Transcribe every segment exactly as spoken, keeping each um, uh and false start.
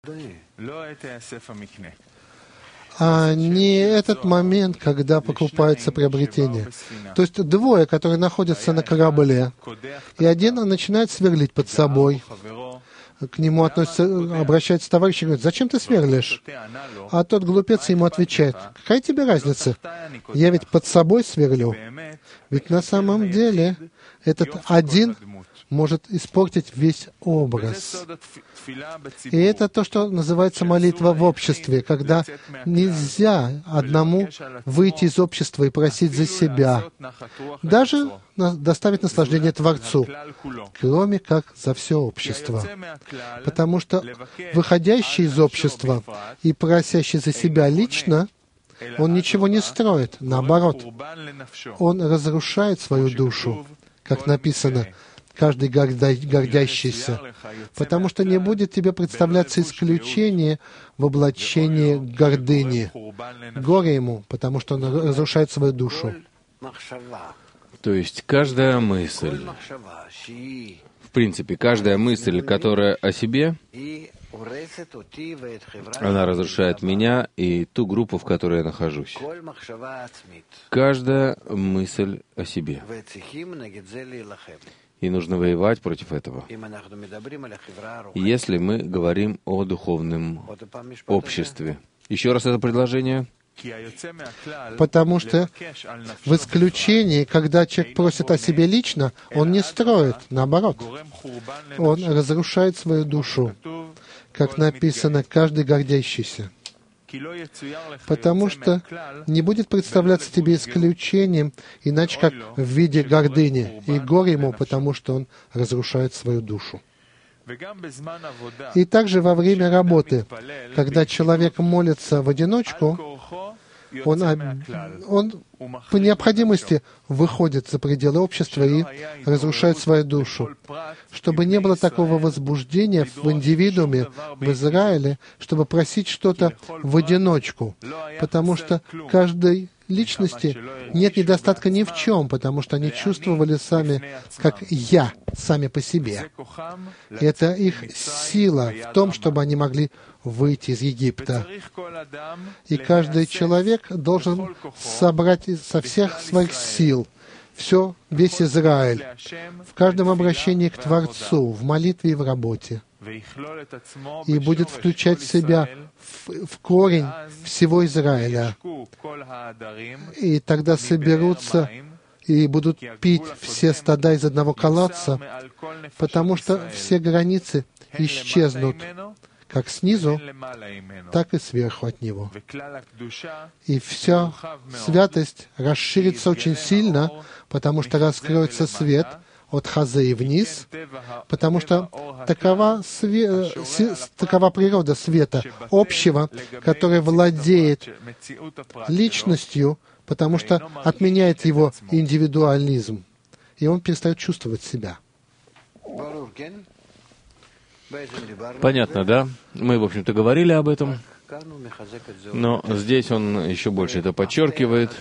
а не этот момент, когда покупается приобретение. То есть двое, которые находятся на корабле, и один начинает сверлить под собой. К нему относится, обращается товарищ и говорит: «Зачем ты сверлишь?» А тот глупец ему отвечает: «Какая тебе разница? Я ведь под собой сверлю». Ведь на самом деле этот один может испортить весь образ. И это то, что называется молитва в обществе, когда нельзя одному выйти из общества и просить за себя, даже доставить наслаждение Творцу, кроме как за все общество. Потому что выходящий из общества и просящий за себя лично, он ничего не строит, наоборот, он разрушает свою душу, как написано, каждый гордящийся, потому что не будет тебе представляться исключение в облачении гордыни. Горе ему, потому что он разрушает свою душу. То есть каждая мысль, в принципе, каждая мысль, которая о себе, она разрушает меня и ту группу, в которой я нахожусь. Каждая мысль о себе. И нужно воевать против этого. Если мы говорим о духовном обществе. Еще раз это предложение. Потому что в исключении, когда человек просит о себе лично, он не строит, наоборот. Он разрушает свою душу, как написано, каждый гордящийся. Потому что не будет представляться тебе исключением, иначе как в виде гордыни. И горе ему, потому что он разрушает свою душу. И также во время работы, когда человек молится в одиночку, он, он по необходимости выходит за пределы общества и разрушает свою душу. Чтобы не было такого возбуждения в индивидууме, в Израиле, чтобы просить что-то в одиночку, потому что каждой личности нет недостатка ни в чем, потому что они чувствовали сами, как «я», сами по себе. И это их сила в том, чтобы они могли выйти из Египта. И каждый человек должен собрать со всех своих сил все, весь Израиль, в каждом обращении к Творцу, в молитве и в работе. И будет включать в себя в, в корень всего Израиля. И тогда соберутся и будут пить все стада из одного колодца, потому что все границы исчезнут, как снизу, так и сверху от него. И вся святость расширится очень сильно, потому что раскроется свет от Хазы и вниз, потому что такова, све... такова природа света общего, который владеет личностью, потому что отменяет его индивидуализм, и он перестает чувствовать себя. Понятно, да? Мы, в общем-то, говорили об этом, но здесь он еще больше это подчеркивает.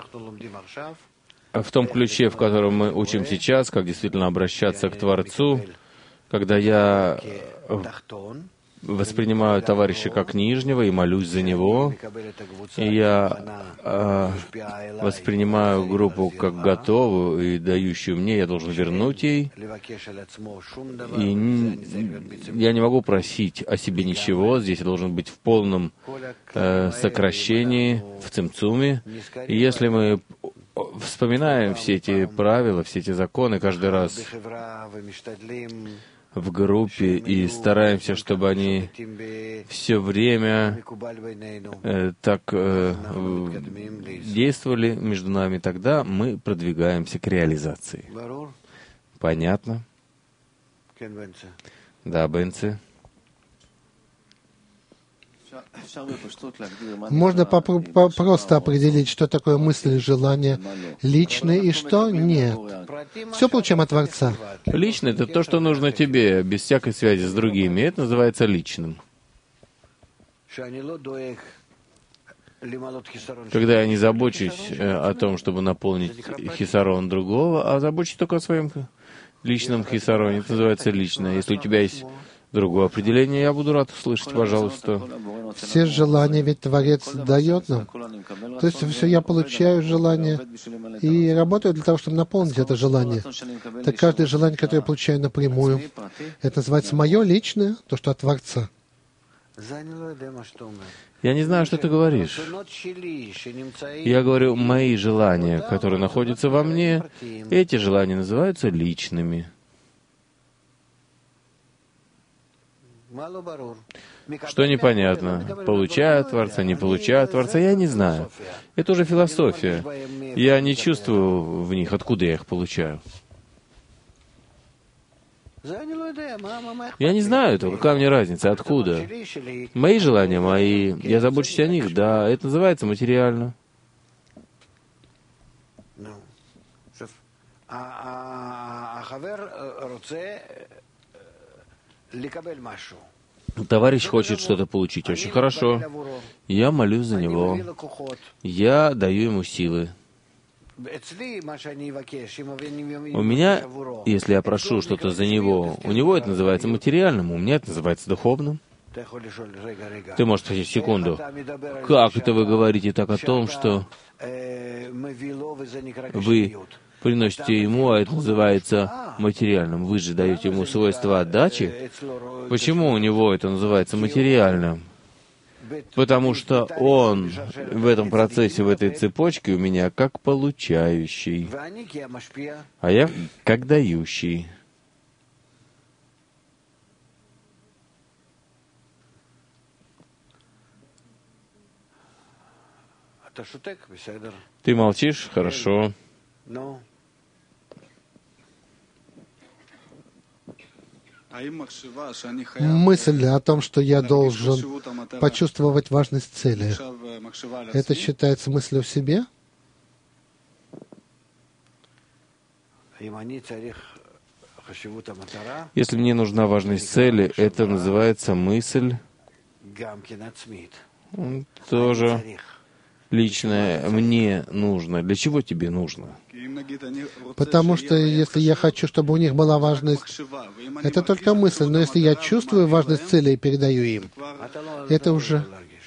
В том ключе, в котором мы учим сейчас, как действительно обращаться к Творцу, когда я воспринимаю товарища как нижнего и молюсь за него, и я э, воспринимаю группу как готовую и дающую мне, я должен вернуть ей. И я не могу просить о себе ничего, здесь я должен быть в полном э, сокращении, в цимцуме. И если мы вспоминаем все эти правила, все эти законы каждый раз в группе и стараемся, чтобы они все время э, так э, действовали между нами, тогда мы продвигаемся к реализации. Понятно? Да, Бенци. Можно попро- по- просто определить, что такое мысль, желание личное и что нет. Все получаем от Творца. Личное — это то, что нужно тебе, без всякой связи с другими. Это называется личным. Когда я не забочусь о том, чтобы наполнить хисарон другого, а забочусь только о своем личном хисароне, это называется личное. Если у тебя есть Другое определение я буду рад услышать, пожалуйста. Все желания ведь Творец дает нам. То есть все я получаю желание и работаю для того, чтобы наполнить это желание. Так каждое желание, которое я получаю напрямую, это называется мое личное, то, что от Творца. Я не знаю, что ты говоришь. Я говорю, мои желания, которые находятся во мне, эти желания называются личными. Что непонятно? Получаю от Творца, не получаю от Творца, я не знаю. Это уже философия. Я не чувствую в них, откуда я их получаю. Я не знаю этого, какая мне разница, откуда. Мои желания мои, я забочусь о них, да, это называется материально. Товарищ хочет что-то получить, очень хорошо. Я молюсь за него. Я даю ему силы. У меня, если я прошу что-то за него, у него это называется материальным, у меня это называется духовным. Ты можешь спросить, секунду, как это вы говорите так о том, что вы приносите ему, а это называется материальным? Вы же даете ему свойства отдачи. Почему у него это называется материальным? Потому что он в этом процессе, в этой цепочке у меня как получающий, а я как дающий. Ты молчишь? Хорошо. Мысль о том, что я должен почувствовать важность цели, это считается мыслью в себе? Если мне нужна важность цели, это называется мысль тоже личное. Мне нужно. Для чего тебе нужно? Потому что если я хочу, чтобы у них была важность, это только мысль, но если я чувствую важность цели и передаю им, это уже...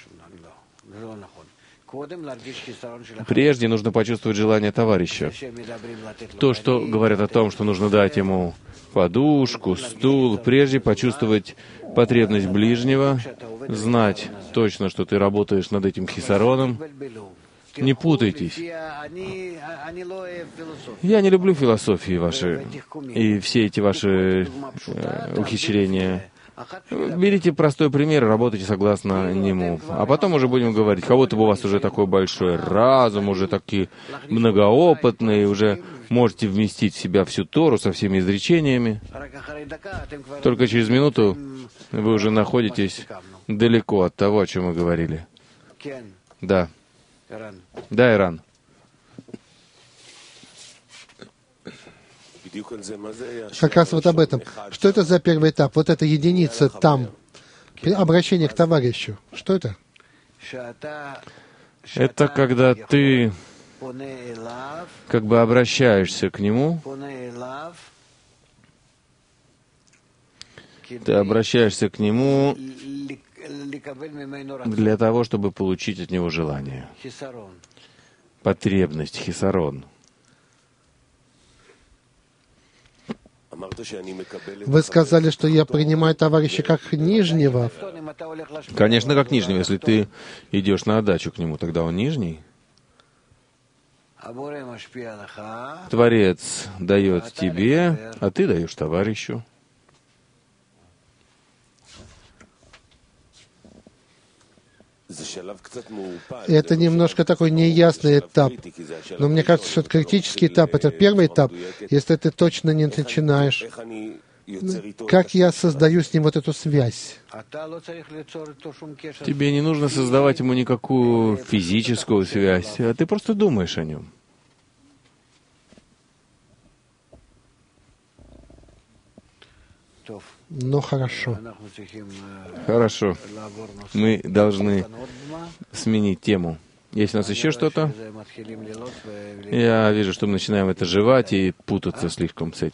Прежде нужно почувствовать желание товарища. То, что говорят о том, что нужно дать ему подушку, стул, прежде почувствовать потребность ближнего, знать точно, что ты работаешь над этим хисароном. Не путайтесь. Я не люблю философии ваши и все эти ваши э, ухищрения. Берите простой пример и работайте согласно нему. А потом уже будем говорить, кого-то у вас уже такой большой разум, уже такие многоопытные, уже можете вместить в себя всю Тору со всеми изречениями. Только через минуту вы уже находитесь далеко от того, о чем мы говорили. Да. Да, Иран. Как раз вот об этом. Что это за первый этап? Вот эта единица там. Обращение к товарищу. Что это? Это когда ты как бы обращаешься к нему. Ты обращаешься к нему для того, чтобы получить от него желание. Потребность, хисарон. Вы сказали, что я принимаю товарища как нижнего. Конечно, как нижнего. Если ты идешь на отдачу к нему, тогда он нижний. Творец дает тебе, а ты даешь товарищу. Это немножко такой неясный этап. Но мне кажется, что это критический этап. Это первый этап. Если ты точно не начинаешь, как я создаю с ним вот эту связь? Тебе не нужно создавать ему никакую физическую связь, а ты просто думаешь о нем. Ну, хорошо. Хорошо. Мы должны сменить тему. Есть у нас еще что-то? Я вижу, что мы начинаем это жевать и путаться слишком с этим.